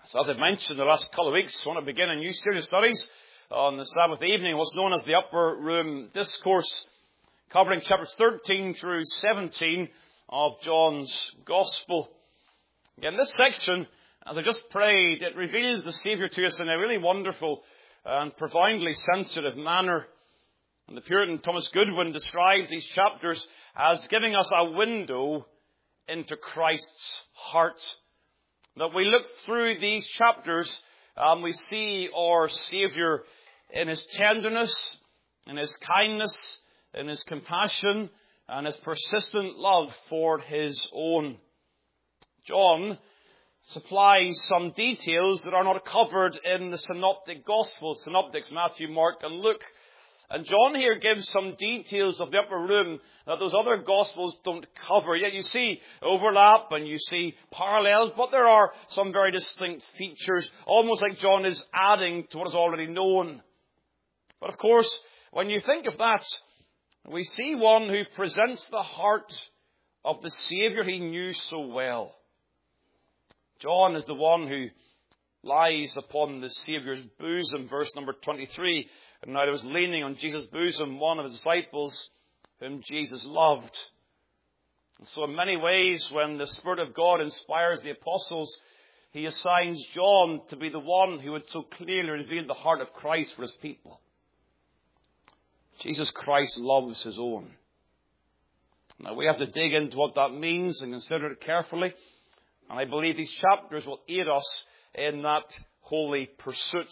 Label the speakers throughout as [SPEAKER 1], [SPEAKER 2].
[SPEAKER 1] So as I mentioned the last couple of weeks, I want to begin a new series of studies on the Sabbath evening, what's known as the Upper Room Discourse, covering chapters 13 through 17 of John's Gospel. Again, this section, as I just prayed, it reveals the Saviour to us in a really wonderful and profoundly sensitive manner. And the Puritan Thomas Goodwin describes these chapters as giving us a window into Christ's heart. That we look through these chapters and we see our Saviour in His tenderness, in His kindness, in His compassion, and His persistent love for His own. John supplies some details that are not covered in the Synoptic Gospels, Synoptics, Matthew, Mark, and Luke. And John here gives some details of the upper room that those other Gospels don't cover. Yet you see overlap and you see parallels, but there are some very distinct features, almost like John is adding to what is already known. But of course, when you think of that, we see one who presents the heart of the Saviour he knew so well. John is the one who lies upon the Saviour's bosom, verse number 23. And now there was leaning on Jesus' bosom one of his disciples whom Jesus loved. And so in many ways, when the Spirit of God inspires the apostles, He assigns John to be the one who would so clearly reveal the heart of Christ for His people. Jesus Christ loves His own. Now we have to dig into what that means and consider it carefully. And I believe these chapters will aid us in that holy pursuit.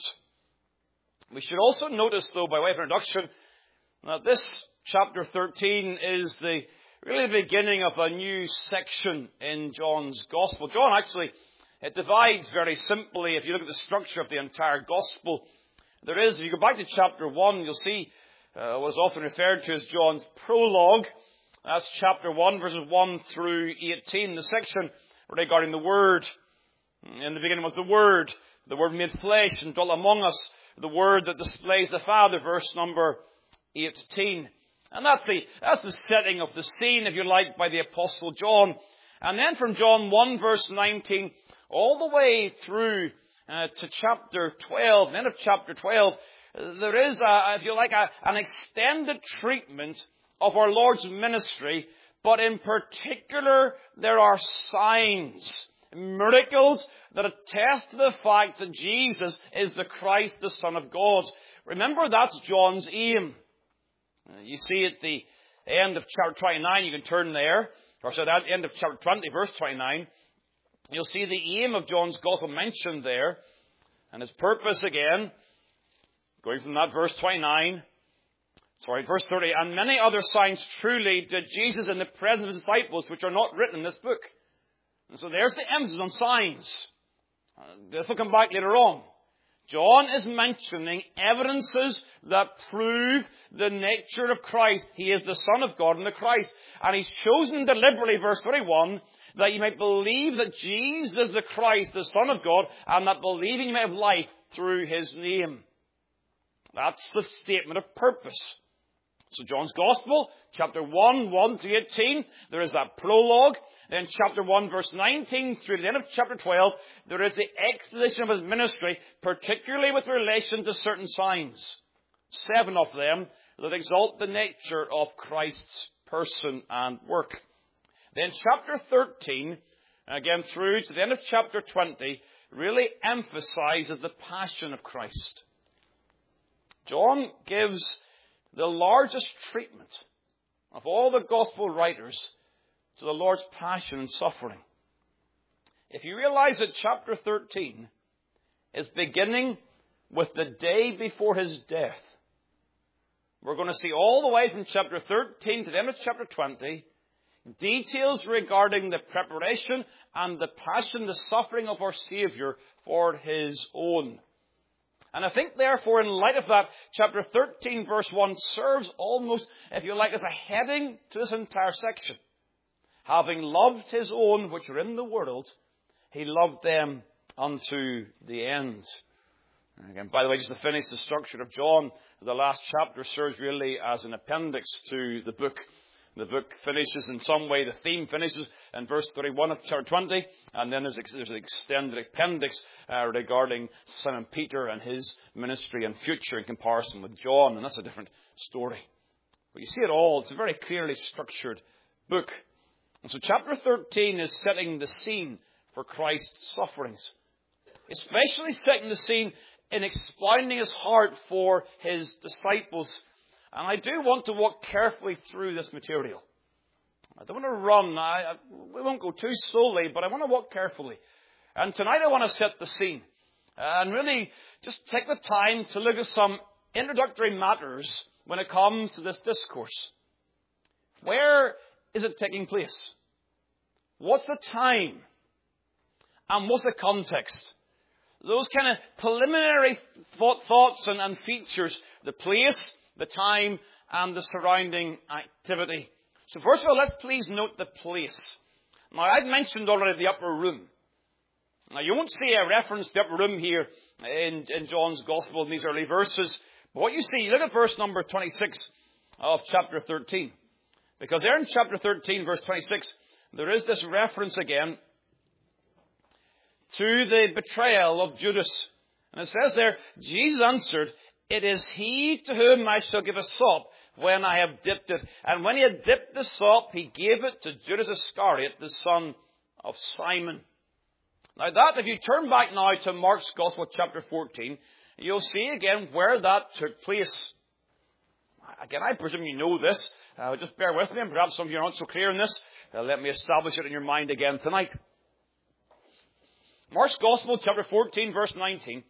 [SPEAKER 1] We should also notice, though, by way of introduction, that this chapter 13 is really the beginning of a new section in John's Gospel. John actually, it divides very simply, if you look at the structure of the entire Gospel. There is, if you go back to chapter 1, you'll see what is often referred to as John's prologue. That's chapter 1, verses 1 through 18, the section regarding the Word. In the beginning was the Word made flesh and dwelt among us. The Word that displays the Father, verse number 18. And that's the setting of the scene, if you like, by the Apostle John. And then from John 1, verse 19, all the way through to chapter 12, the end of chapter 12, there is, if you like, an extended treatment of our Lord's ministry, but in particular, there are signs, miracles that attest to the fact that Jesus is the Christ, the Son of God. Remember, that's John's aim. You see at the end of chapter 29, you can turn there, or so at the end of chapter 20, verse 29, you'll see the aim of John's Gospel mentioned there, and his purpose again, going from that verse 30, and many other signs truly did Jesus in the presence of his disciples, which are not written in this book. And so there's the emphasis on signs. This will come back later on. John is mentioning evidences that prove the nature of Christ. He is the Son of God and the Christ. And He's chosen deliberately, verse 31, that you might believe that Jesus is the Christ, the Son of God, and that believing you may have life through His name. That's the statement of purpose. So John's Gospel, chapter 1, 1 to 18, there is that prologue. Then chapter 1, verse 19 through the end of chapter 12, there is the exposition of His ministry, particularly with relation to certain signs. 7 of them that exalt the nature of Christ's person and work. Then chapter 13, again through to the end of chapter 20, really emphasizes the passion of Christ. John gives the largest treatment of all the gospel writers to the Lord's passion and suffering. If you realize that chapter 13 is beginning with the day before His death, we're going to see all the way from chapter 13 to the end of chapter 20 details regarding the preparation and the passion, the suffering of our Saviour for His own. And I think, therefore, in light of that, chapter 13, verse 1 serves almost, if you like, as a heading to this entire section. Having loved His own which are in the world, He loved them unto the end. And again, by the way, just to finish the structure of John, the last chapter serves really as an appendix to the book. The book finishes in some way. The theme finishes in verse 31 of chapter 20. And then there's an extended appendix regarding Simon Peter and his ministry and future in comparison with John. And that's a different story. But you see it all. It's a very clearly structured book. And so chapter 13 is setting the scene for Christ's sufferings. Especially setting the scene in expounding his heart for his disciples. And I do want to walk carefully through this material. I don't want to run. We won't go too slowly, but I want to walk carefully. And tonight I want to set the scene. And really just take the time to look at some introductory matters when it comes to this discourse. Where is it taking place? What's the time? And what's the context? Those kind of preliminary thoughts and features. The place, the time, and the surrounding activity. So first of all, let's please note the place. Now, I've mentioned already the upper room. Now, you won't see a reference to the upper room here in John's Gospel in these early verses. But what you see, look at verse number 26 of chapter 13. Because there in chapter 13, verse 26, there is this reference again to the betrayal of Judas. And it says there, Jesus answered, "It is he to whom I shall give a sop when I have dipped it." And when he had dipped the sop, he gave it to Judas Iscariot, the son of Simon. Now that, if you turn back now to Mark's Gospel, chapter 14, you'll see again where that took place. Again, I presume you know this. Just bear with me, and perhaps some of you are not so clear in this. Let me establish it in your mind again tonight. Mark's Gospel, chapter 14, verse 19.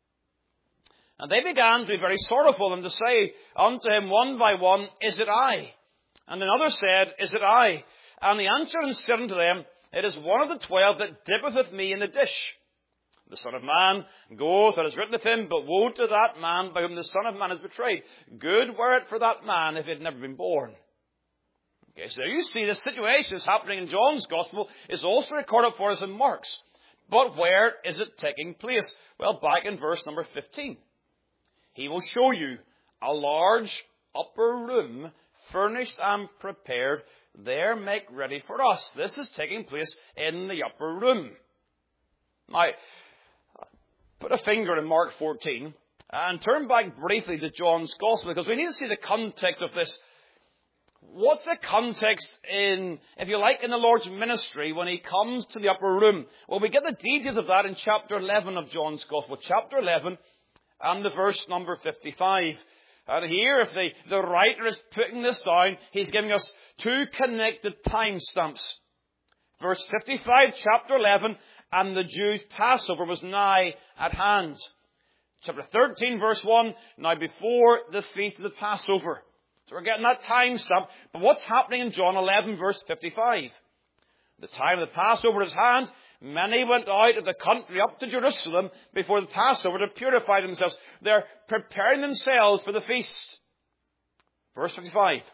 [SPEAKER 1] "And they began to be very sorrowful, and to say unto him one by one, Is it I? And another said, Is it I? And he answered and said unto them, It is one of the 12 that dippeth with me in the dish. The Son of Man goeth, as is written of him, but woe to that man by whom the Son of Man is betrayed. Good were it for that man if he had never been born." Okay, so you see the situation is happening in John's Gospel is also recorded for us in Mark's. But where is it taking place? Well, back in verse number 15. "He will show you a large upper room, furnished and prepared. There make ready for us." This is taking place in the upper room. Now, put a finger in Mark 14 and turn back briefly to John's Gospel, because we need to see the context of this. What's the context in, if you like, in the Lord's ministry when he comes to the upper room? Well, we get the details of that in chapter 11 of John's Gospel. Chapter 11 and the verse number 55. And here, if the writer is putting this down, he's giving us two connected timestamps. Verse 55, chapter 11, "And the Jews' Passover was nigh at hand." Chapter 13, verse 1, "Now before the feast of the Passover." So we're getting that timestamp. But what's happening in John 11, verse 55? "The time of the Passover is at hand. Many went out of the country up to Jerusalem before the Passover to purify themselves." They're preparing themselves for the feast. Verse 55.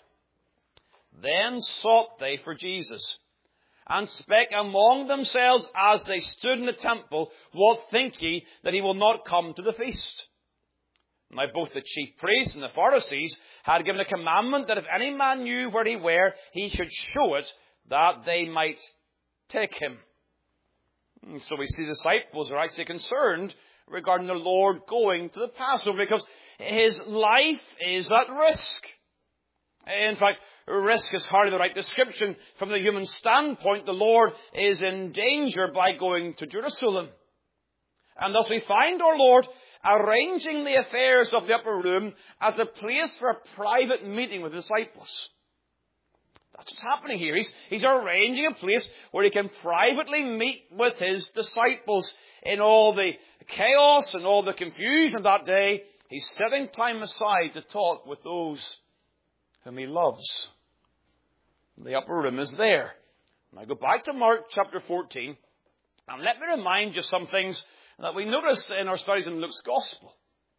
[SPEAKER 1] "Then sought they for Jesus, and spake among themselves as they stood in the temple, What think ye, that he will not come to the feast? Now both the chief priests and the Pharisees had given a commandment that if any man knew where he were, he should show it, that they might take him." And so we see the disciples are actually concerned regarding the Lord going to the Passover, because his life is at risk. In fact, risk is hardly the right description. From the human standpoint, the Lord is in danger by going to Jerusalem. And thus we find our Lord arranging the affairs of the upper room as a place for a private meeting with the disciples. That's what's happening here. He's arranging a place where he can privately meet with his disciples. In all the chaos and all the confusion of that day, he's setting time aside to talk with those whom he loves. The upper room is there. Now go back to Mark chapter 14, and let me remind you some things that we noticed in our studies in Luke's Gospel.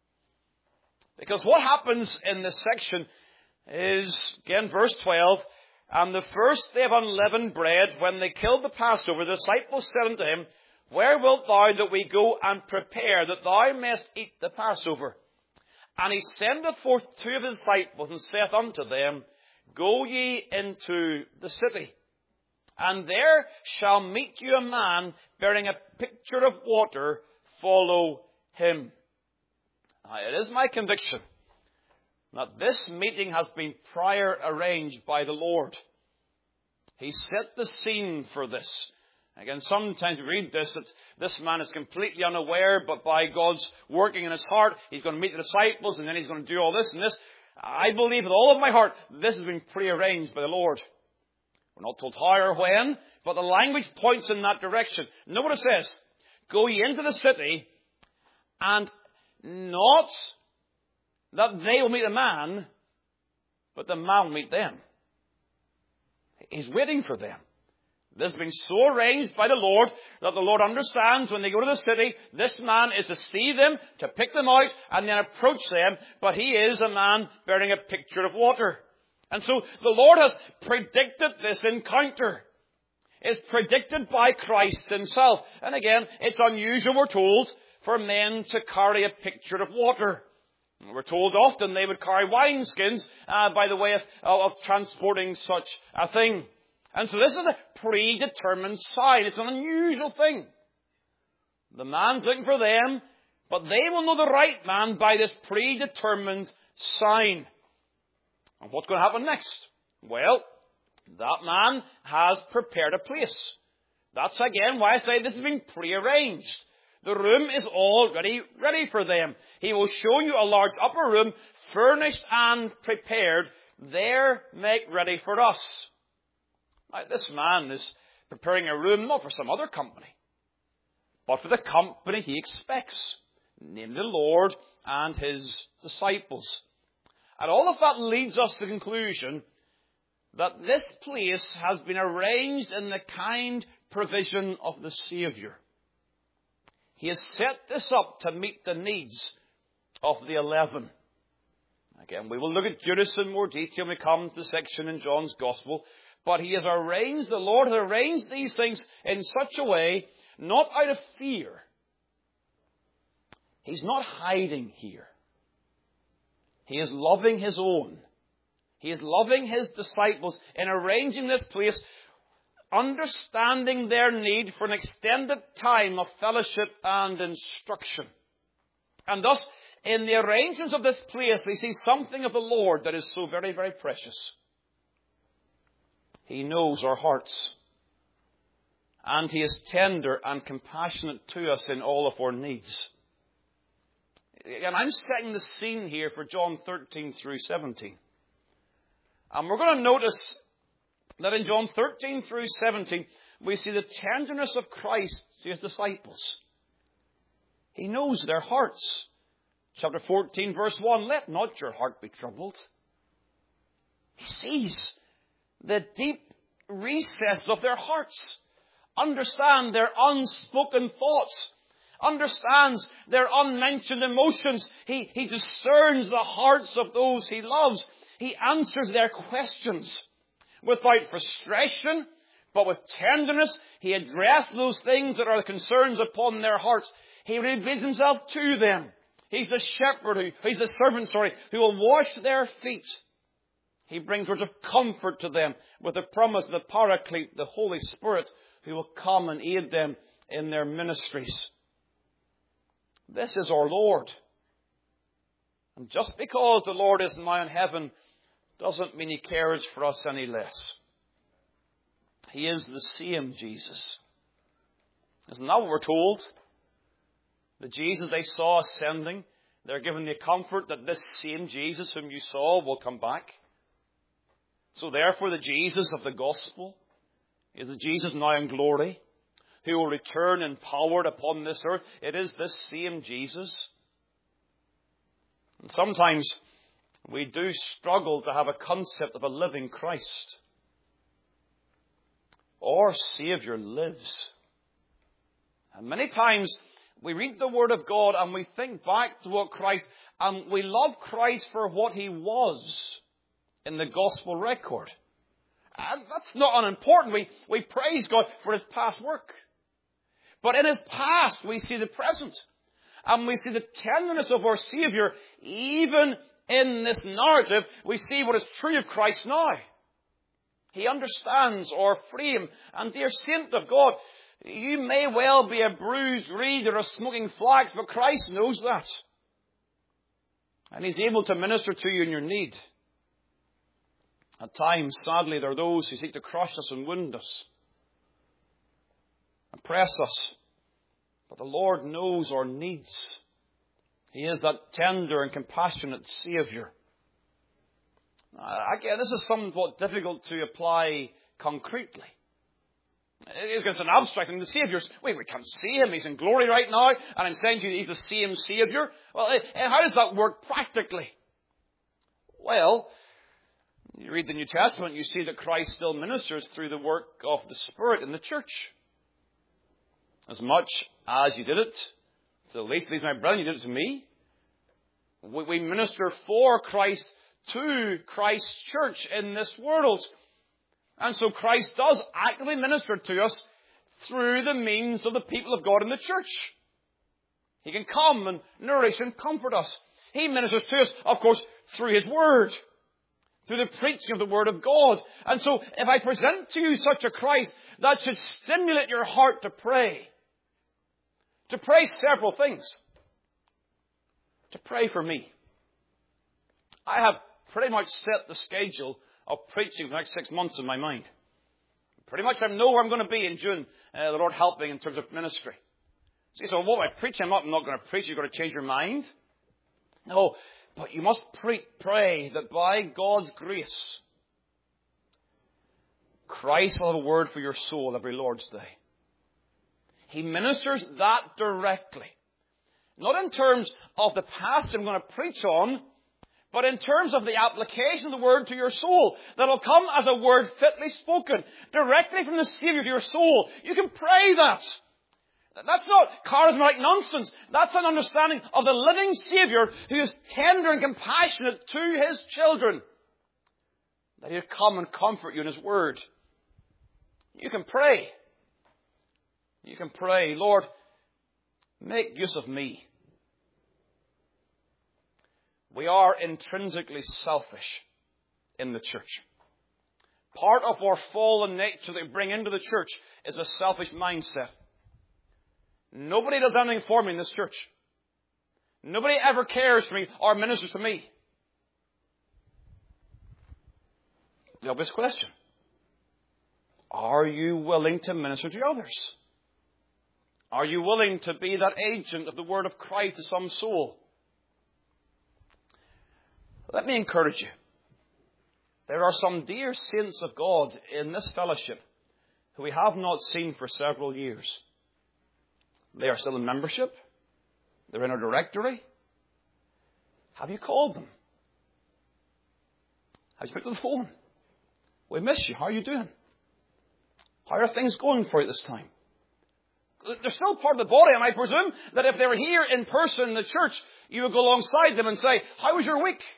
[SPEAKER 1] Because what happens in this section is, again, verse 12, "And the first day of unleavened bread, when they killed the Passover, the disciples said unto him, Where wilt thou that we go and prepare, that thou mayest eat the Passover? And he sendeth forth two of his disciples, and saith unto them, Go ye into the city, and there shall meet you a man bearing a pitcher of water. Follow him. Now, it is my conviction that this meeting has been prior arranged by the Lord. He set the scene for this. Again, sometimes we read this, that this man is completely unaware, but by God's working in his heart, he's going to meet the disciples, and then he's going to do all this and this. I believe with all of my heart, this has been prearranged by the Lord. We're not told how or when, but the language points in that direction. Know what it says? Go ye into the city, and not that they will meet a man, but the man will meet them. He's waiting for them. This has been so arranged by the Lord that the Lord understands when they go to the city, this man is to see them, to pick them out, and then approach them. But he is a man bearing a pitcher of water. And so the Lord has predicted this encounter. It's predicted by Christ himself. And again, it's unusual, we're told, for men to carry a pitcher of water. We're told often they would carry wineskins by the way of transporting such a thing. And so this is a predetermined sign. It's an unusual thing. The man's looking for them, but they will know the right man by this predetermined sign. And what's going to happen next? Well, that man has prepared a place. That's again why I say this has been prearranged. The room is already ready for them. He will show you a large upper room, furnished and prepared. There, make ready for us. Now, this man is preparing a room not for some other company, but for the company he expects, namely the Lord and his disciples. And all of that leads us to the conclusion that this place has been arranged in the kind provision of the Saviour. He has set this up to meet the needs of the 11. Again, we will look at Judas in more detail when we come to the section in John's Gospel. But he has arranged, the Lord has arranged these things in such a way, not out of fear. He's not hiding here. He is loving his own. He is loving his disciples in arranging this place, understanding their need for an extended time of fellowship and instruction. And thus, in the arrangements of this place, we see something of the Lord that is so very, very precious. He knows our hearts. And he is tender and compassionate to us in all of our needs. And I'm setting the scene here for John 13 through 17. And we're going to notice that in John 13 through 17, we see the tenderness of Christ to his disciples. He knows their hearts. Chapter 14, verse 1, let not your heart be troubled. He sees the deep recess of their hearts. Understand their unspoken thoughts. Understands their unmentioned emotions. He discerns the hearts of those he loves. He answers their questions without frustration, but with tenderness. He addresses those things that are the concerns upon their hearts. He reveals himself to them. He's the shepherd, he's the servant, who will wash their feet. He brings words of comfort to them with the promise of the Paraclete, the Holy Spirit, who will come and aid them in their ministries. This is our Lord. And just because the Lord is now in heaven doesn't mean he cares for us any less. He is the same Jesus. Isn't that what we're told? The Jesus they saw ascending, they're given the comfort that this same Jesus whom you saw will come back. So therefore the Jesus of the gospel is the Jesus now in glory, who will return empowered upon this earth. It is this same Jesus. And sometimes we do struggle to have a concept of a living Christ. Our Saviour lives. And many times we read the Word of God and we think back to what Christ, and we love Christ for what he was in the gospel record. And that's not unimportant. We praise God for his past work. But in his past, we see the present. And we see the tenderness of our Saviour, even in this narrative, we see what is true of Christ now. He understands our frame. And dear saint of God, you may well be a bruised reed or a smoking flax, but Christ knows that. And He's able to minister to you in your need. At times, sadly, there are those who seek to crush us and wound us, oppress us. But the Lord knows our needs. He is that tender and compassionate Saviour. Again, this is somewhat difficult to apply concretely. It's an abstract thing. The Saviour's, we can't see Him. He's in glory right now. And I'm saying to you, He's the same Saviour. Well, how does that work practically? Well, you read the New Testament, you see that Christ still ministers through the work of the Spirit in the church. As much as you did it to the least of these, my brethren, you did it to me. We minister for Christ to Christ's church in this world. And so Christ does actively minister to us through the means of the people of God in the church. He can come and nourish and comfort us. He ministers to us, of course, through His Word, through the preaching of the Word of God. And so if I present to you such a Christ, that should stimulate your heart to pray. To pray several things. To pray for me. I have pretty much set the schedule of preaching for the next 6 months in my mind. Pretty much I know where I'm going to be in June, the Lord helping, in terms of ministry. So what I preach, I'm not going to preach. You've got to change your mind. No, but you must pray that by God's grace, Christ will have a word for your soul every Lord's Day. He ministers that directly. Not in terms of the passage I'm going to preach on, but in terms of the application of the word to your soul. That'll come as a word fitly spoken, directly from the Saviour to your soul. You can pray that. That's not charismatic nonsense. That's an understanding of the living Saviour who is tender and compassionate to His children. That He'll come and comfort you in His word. You can pray. You can pray, Lord, make use of me. We are intrinsically selfish in the church. Part of our fallen nature that we bring into the church is a selfish mindset. Nobody does anything for me in this church. Nobody ever cares for me or ministers to me. The obvious question. Are you willing to minister to others? Are you willing to be that agent of the word of Christ to some soul? Let me encourage you. There are some dear saints of God in this fellowship who we have not seen for several years. They are still in membership. They're in our directory. Have you called them? Have you picked up the phone? We miss you. How are you doing? How are things going for you this time? They're still part of the body, and I presume that if they were here in person in the church, you would go alongside them and say, how was your week?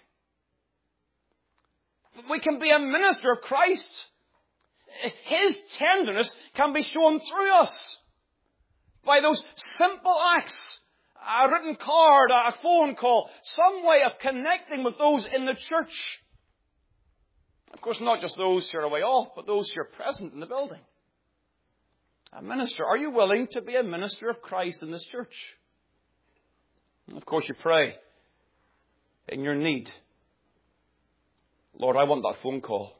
[SPEAKER 1] We can be a minister of Christ. His tenderness can be shown through us by those simple acts. A written card, a phone call, some way of connecting with those in the church. Of course, not just those who are away off, but those who are present in the building. A minister. Are you willing to be a minister of Christ in this church? And of course, you pray in your need. Lord, I want that phone call.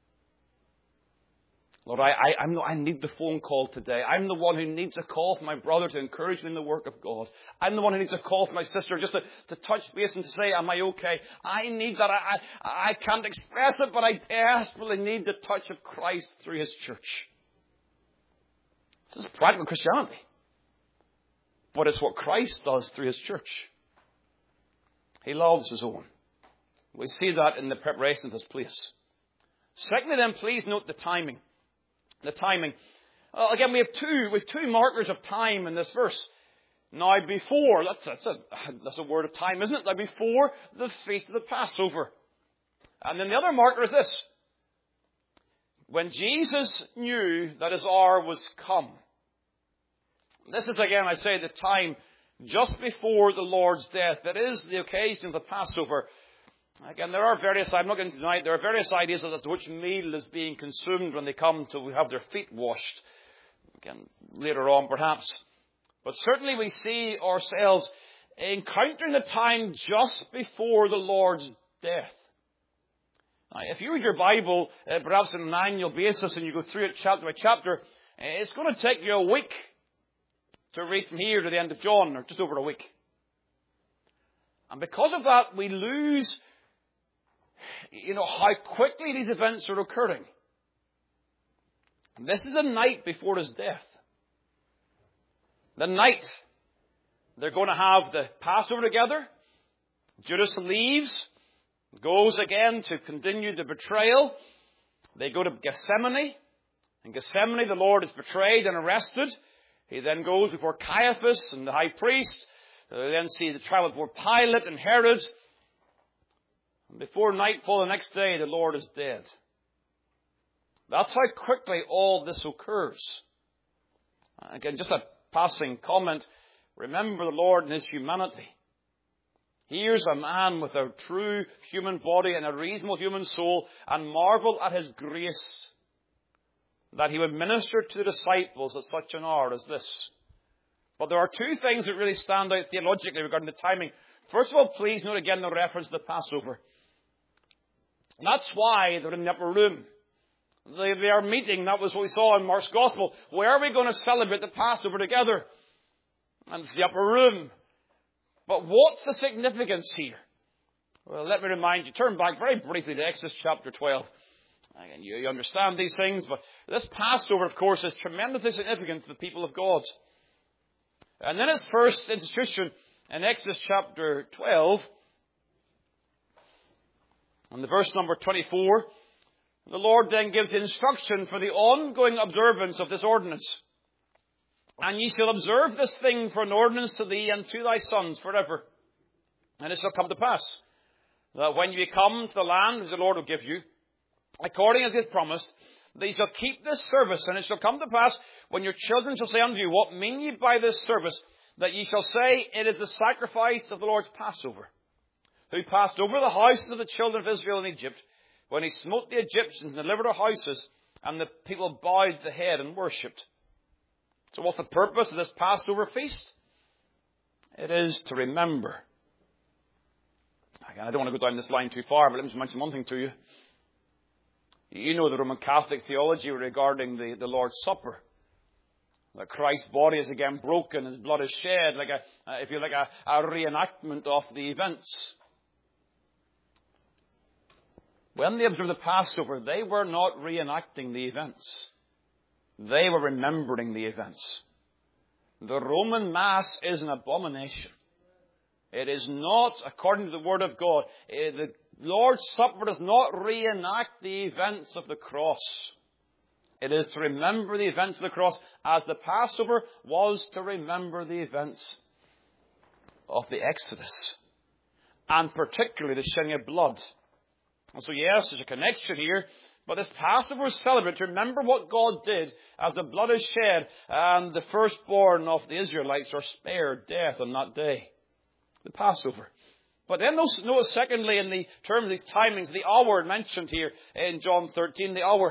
[SPEAKER 1] Lord, I need the phone call today. I'm the one who needs a call from my brother to encourage me in the work of God. I'm the one who needs a call from my sister just to touch base and to say, am I okay? I need that. I can't express it, but I desperately need the touch of Christ through His church. This is practical Christianity. But it's what Christ does through His church. He loves His own. We see that in the preparation of this place. Secondly then, please note the timing. The timing. Again, we have two markers of time in this verse. Now before, that's a word of time, isn't it? Now before the feast of the Passover. And then the other marker is this. When Jesus knew that His hour was come. This is again, I say, the time just before the Lord's death. That is the occasion of the Passover. Again, there are various, I'm not going to deny it, there are various ideas as to which meal is being consumed when they come to have their feet washed. Again, later on perhaps. But certainly we see ourselves encountering the time just before the Lord's death. Now, if you read your Bible, perhaps on an annual basis, and you go through it chapter by chapter, it's going to take you a week to read from here to the end of John, or just over a week. And because of that, we lose, how quickly these events are occurring. This is the night before his death. The night they're going to have the Passover together. Judas leaves, goes again to continue the betrayal. They go to Gethsemane. In Gethsemane, the Lord is betrayed and arrested. He then goes before Caiaphas and the high priest. They then see the trial before Pilate and Herod. And before nightfall the next day, the Lord is dead. That's how quickly all this occurs. Again, just a passing comment. Remember the Lord in his humanity. Here's a man with a true human body and a reasonable human soul, and marvel at his grace that he would minister to the disciples at such an hour as this. But there are two things that really stand out theologically regarding the timing. First of all, please note again the reference to the Passover. And that's why they're in the upper room. They are meeting. That was what we saw in Mark's Gospel. Where are we going to celebrate the Passover together? And it's the upper room. But what's the significance here? Well, let me remind you, turn back very briefly to Exodus chapter 12. Again, you understand these things, but this Passover, of course, is tremendously significant to the people of God. And then its first institution in Exodus chapter 12, and the verse number 24, the Lord then gives instruction for the ongoing observance of this ordinance. And ye shall observe this thing for an ordinance to thee and to thy sons forever. And it shall come to pass that when ye come to the land which the Lord will give you, according as he hath promised, that ye shall keep this service. And it shall come to pass when your children shall say unto you, what mean ye by this service? That ye shall say, it is the sacrifice of the Lord's Passover, who passed over the houses of the children of Israel in Egypt, when he smote the Egyptians and delivered their houses, and the people bowed the head and worshipped. So what's the purpose of this Passover feast? It is to remember. Again, I don't want to go down this line too far, but let me just mention one thing to you. You know the Roman Catholic theology regarding the Lord's Supper. That Christ's body is again broken, his blood is shed, like a reenactment of the events. When they observed the Passover, they were not reenacting the events. They were remembering the events. The Roman Mass is an abomination. It is not, according to the Word of God, the Lord's Supper does not reenact the events of the cross. It is to remember the events of the cross, as the Passover was to remember the events of the Exodus, and particularly the shedding of blood. And so yes, there's a connection here, but this Passover is celebrated to remember what God did as the blood is shed and the firstborn of the Israelites are spared death on that day. The Passover. But then notice secondly, in the terms of these timings, the hour mentioned here in John 13, the hour.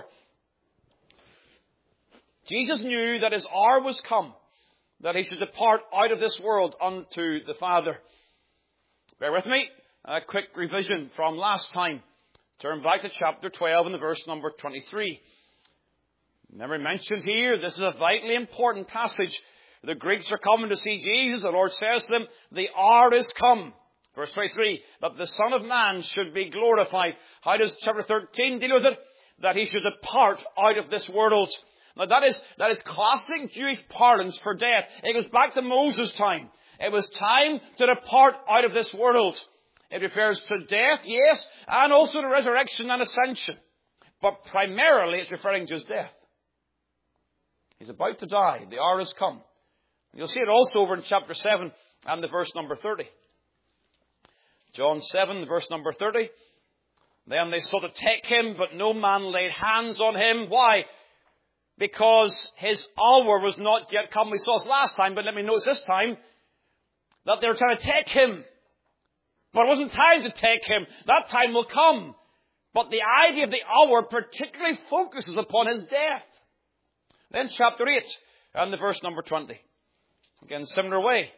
[SPEAKER 1] Jesus knew that his hour was come, that he should depart out of this world unto the Father. Bear with me, a quick revision from last time. Turn back to chapter 12 and the verse number 23. Never mentioned here, this is a vitally important passage. The Greeks are coming to see Jesus. The Lord says to them, the hour is come. Verse 23, that the Son of Man should be glorified. How does chapter 13 deal with it? That he should depart out of this world. Now that is classic Jewish parlance for death. It goes back to Moses' time. It was time to depart out of this world. It refers to death, yes, and also to resurrection and ascension. But primarily it's referring to his death. He's about to die. The hour has come. You'll see it also over in chapter 7 and the verse number 30. John 7, verse number 30. Then they sought to take him, but no man laid hands on him. Why? Because his hour was not yet come. We saw this last time, but let me notice this time that they were trying to take him. But it wasn't time to take him. That time will come. But the idea of the hour particularly focuses upon his death. Then chapter 8 and the verse number 20. Again, similar way.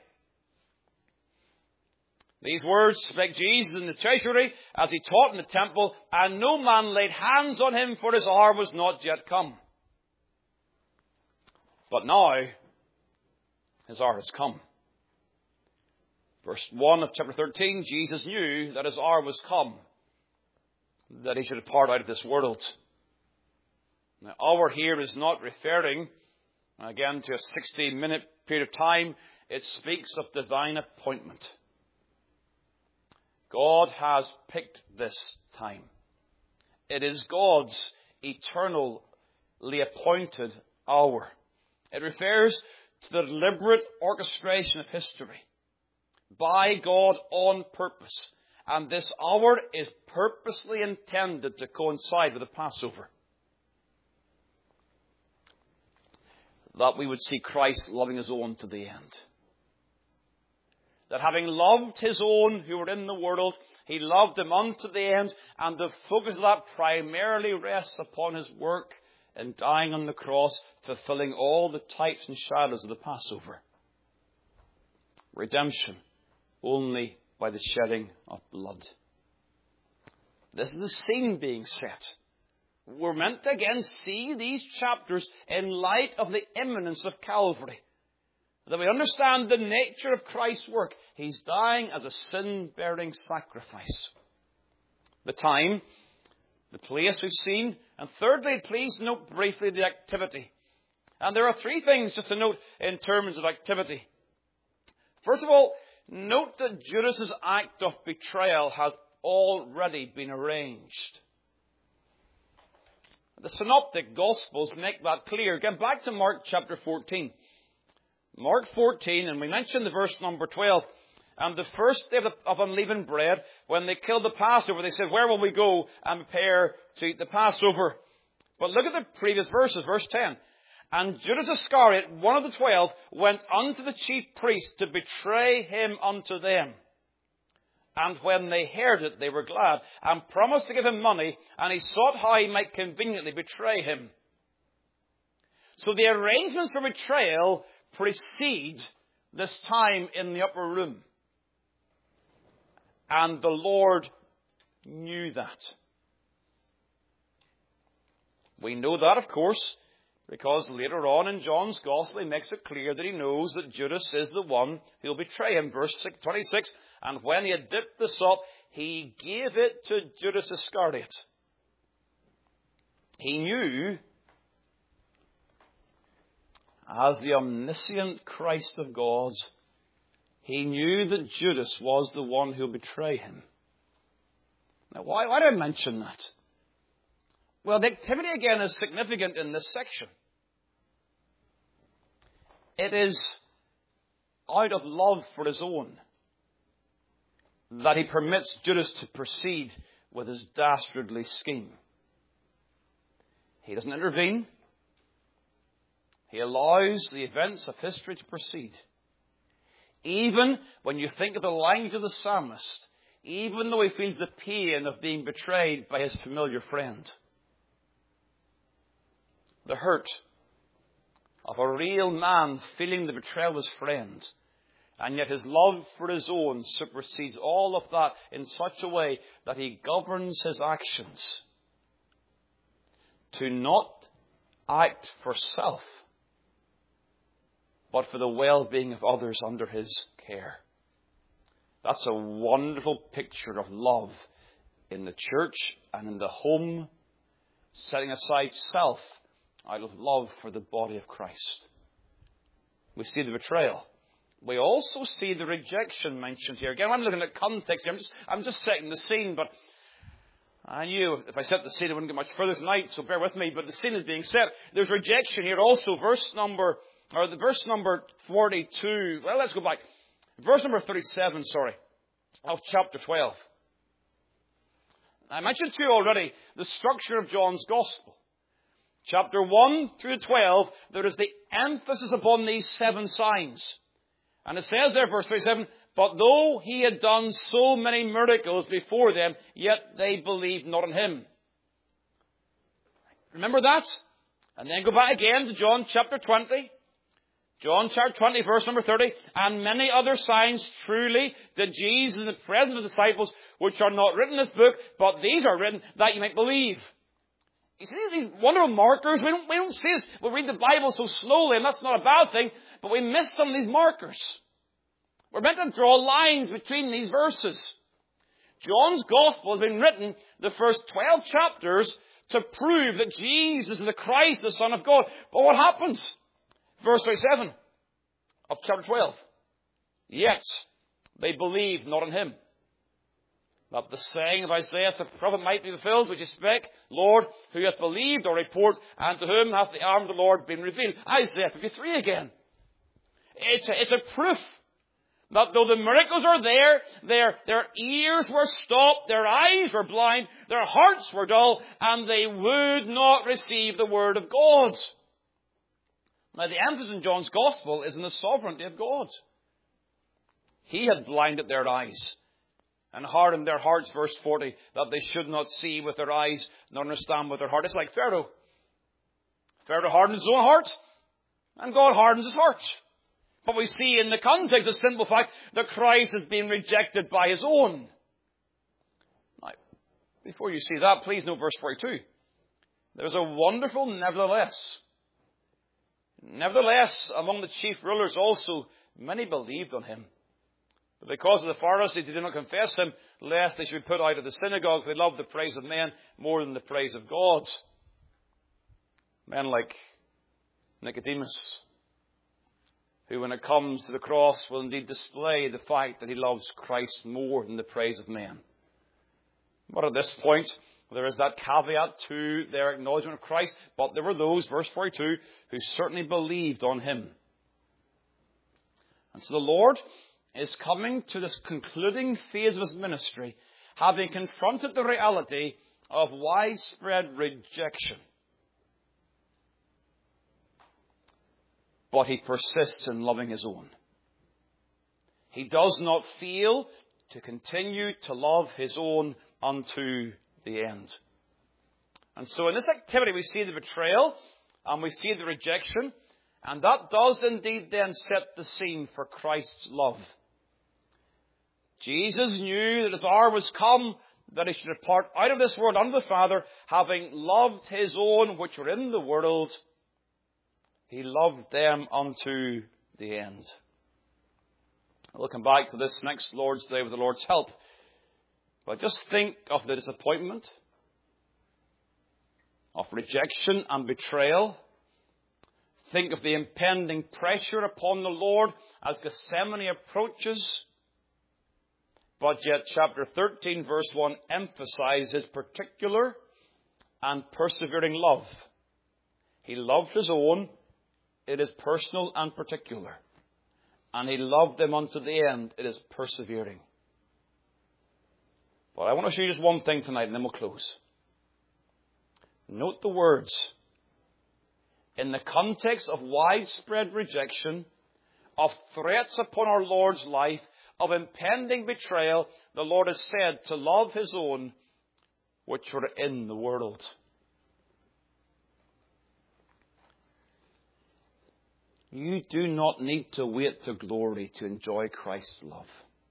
[SPEAKER 1] These words spake Jesus in the treasury as he taught in the temple, and no man laid hands on him, for his hour was not yet come. But now his hour has come. Verse 1 of chapter 13, Jesus knew that his hour was come, that he should depart out of this world. Now, hour here is not referring, again, to a 60-minute period of time. It speaks of divine appointment. God has picked this time. It is God's eternally appointed hour. It refers to the deliberate orchestration of history by God on purpose. And this hour is purposely intended to coincide with the Passover. That we would see Christ loving his own to the end. That having loved his own who were in the world, he loved them unto the end, and the focus of that primarily rests upon his work in dying on the cross, fulfilling all the types and shadows of the Passover. Redemption only by the shedding of blood. This is the scene being set. We're meant to again see these chapters in light of the imminence of Calvary. That we understand the nature of Christ's work. He's dying as a sin-bearing sacrifice. The time, the place we've seen, and thirdly, please note briefly the activity. And there are three things just to note in terms of activity. First of all, note that Judas' act of betrayal has already been arranged. The Synoptic Gospels make that clear. Get back to Mark chapter 14. Mark 14, and we mentioned the verse number 12. And the first day of unleavened bread, when they killed the Passover, they said, where will we go and prepare to eat the Passover? But look at the previous verses, verse 10. And Judas Iscariot, one of the 12, went unto the chief priests to betray him unto them. And when they heard it, they were glad, and promised to give him money, and he sought how he might conveniently betray him. So the arrangements for betrayal precede this time in the upper room. And the Lord knew that. We know that, of course, because later on in John's Gospel, he makes it clear that he knows that Judas is the one who will betray him. Verse 26, and when he had dipped the sop, he gave it to Judas Iscariot. He knew, as the omniscient Christ of God, he knew that Judas was the one who would betray him. Now, why do I mention that? Well, the activity again is significant in this section. It is out of love for his own that he permits Judas to proceed with his dastardly scheme. He doesn't intervene. He allows the events of history to proceed. Even when you think of the language of the psalmist, even though he feels the pain of being betrayed by his familiar friend, the hurt of a real man feeling the betrayal of his friend, and yet his love for his own supersedes all of that in such a way that he governs his actions to not act for self, but for the well-being of others under his care. That's a wonderful picture of love in the church and in the home, setting aside self out of love for the body of Christ. We see the betrayal. We also see the rejection mentioned here. Again, I'm looking at context here. I'm just setting the scene, but I knew if I set the scene, I wouldn't get much further tonight, so bear with me. But the scene is being set. There's rejection here also. Verse number 42. Well, let's go back. Verse number 37, of chapter 12. I mentioned to you already the structure of John's Gospel. Chapter 1 through 12, there is the emphasis upon these 7 signs. And it says there, verse 37, but though he had done so many miracles before them, yet they believed not in him. Remember that? And then go back again to John chapter 20. John chapter 20, verse number 30. And many other signs truly did Jesus in the presence of the disciples, which are not written in this book, but these are written that you might believe. You see these wonderful markers? We don't see this. We read the Bible so slowly, and that's not a bad thing, but we miss some of these markers. We're meant to draw lines between these verses. John's Gospel has been written the first 12 chapters to prove that Jesus is the Christ, the Son of God. But what happens? Verse 37 of chapter 12. Yet they believed not in him. That the saying of Isaiah the prophet might be fulfilled, which is spake, Lord, who hath believed our report, and to whom hath the arm of the Lord been revealed. Isaiah 53 again. It's a proof that though the miracles are there, their ears were stopped, their eyes were blind, their hearts were dull, and they would not receive the word of God. Now the emphasis in John's Gospel is in the sovereignty of God. He had blinded their eyes and hardened their hearts, verse 40, that they should not see with their eyes nor understand with their heart. It's like Pharaoh. Pharaoh hardened his own heart, and God hardens his heart. But we see in the context the simple fact that Christ has been rejected by his own. Now, before you see that, please note verse 42. There's a wonderful nevertheless. Nevertheless, among the chief rulers also, many believed on him. But because of the Pharisees, they did not confess him, lest they should be put out of the synagogue. They loved the praise of men more than the praise of God. Men like Nicodemus, who when it comes to the cross will indeed display the fact that he loves Christ more than the praise of men. But at this point, there is that caveat to their acknowledgement of Christ. But there were those, verse 42, who certainly believed on him. And so the Lord is coming to this concluding phase of his ministry, having confronted the reality of widespread rejection. But he persists in loving his own. He does not fail to continue to love his own unto the end. And so in this activity we see the betrayal and we see the rejection, and that does indeed then set the scene for Christ's love. Jesus knew that his hour was come, that he should depart out of this world unto the Father, having loved his own which were in the world. He loved them unto the end. We'll come back to this next Lord's Day with the Lord's help. But just think of the disappointment, of rejection and betrayal. Think of the impending pressure upon the Lord as Gethsemane approaches. But yet chapter 13 verse 1 emphasizes his particular and persevering love. He loved his own. It is personal and particular. And he loved them unto the end. It is persevering. But I want to show you just one thing tonight and then we'll close. Note the words. In the context of widespread rejection, of threats upon our Lord's life, of impending betrayal, the Lord has said to love his own which were in the world. You do not need to wait to glory to enjoy Christ's love.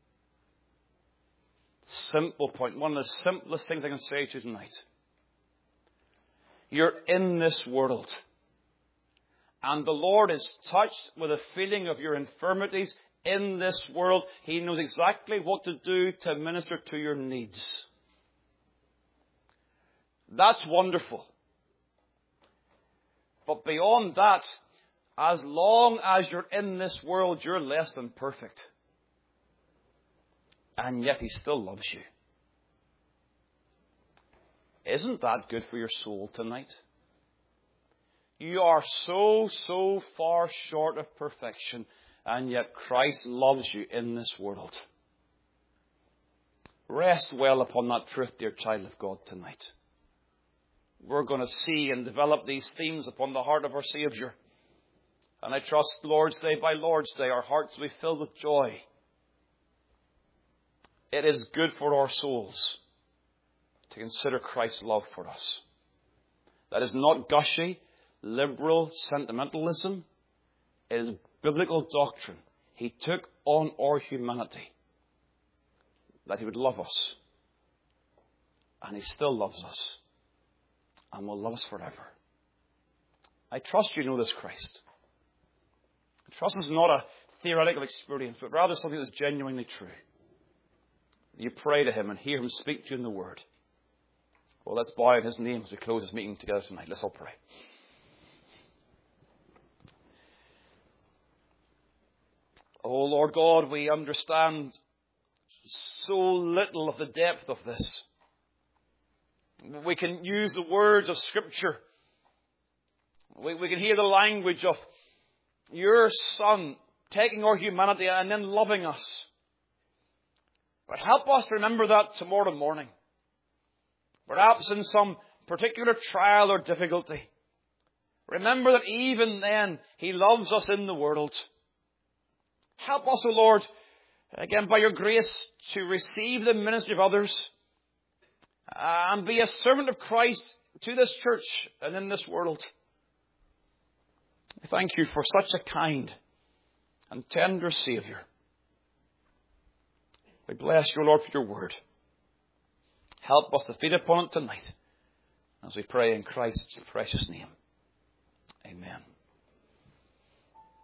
[SPEAKER 1] Simple point. One of the simplest things I can say to you tonight. You're in this world. And the Lord is touched with a feeling of your infirmities in this world. He knows exactly what to do to minister to your needs. That's wonderful. But beyond that, as long as you're in this world, you're less than perfect. And yet he still loves you. Isn't that good for your soul tonight? You are so far short of perfection, and yet Christ loves you in this world. Rest well upon that truth, dear child of God, tonight. We're going to see and develop these themes upon the heart of our Saviour. And I trust Lord's Day by Lord's Day, our hearts will be filled with joy. It is good for our souls to consider Christ's love for us. That is not gushy, liberal sentimentalism. It is biblical doctrine. He took on our humanity, that He would love us. And He still loves us and will love us forever. I trust you know this Christ. Trust is not a theoretical experience, but rather something that's genuinely true. You pray to Him and hear Him speak to you in the Word. Well, let's bow in His name as we close this meeting together tonight. Let's all pray. Oh, Lord God, we understand so little of the depth of this. We can use the words of Scripture. We can hear the language of your Son taking our humanity and then loving us. But help us remember that tomorrow morning. Perhaps in some particular trial or difficulty. Remember that even then He loves us in the world. Help us, O Lord, again by your grace, to receive the ministry of others and be a servant of Christ to this church and in this world. Thank you for such a kind and tender Saviour. We bless you, Lord, for your word. Help us to feed upon it tonight as we pray in Christ's precious name. Amen.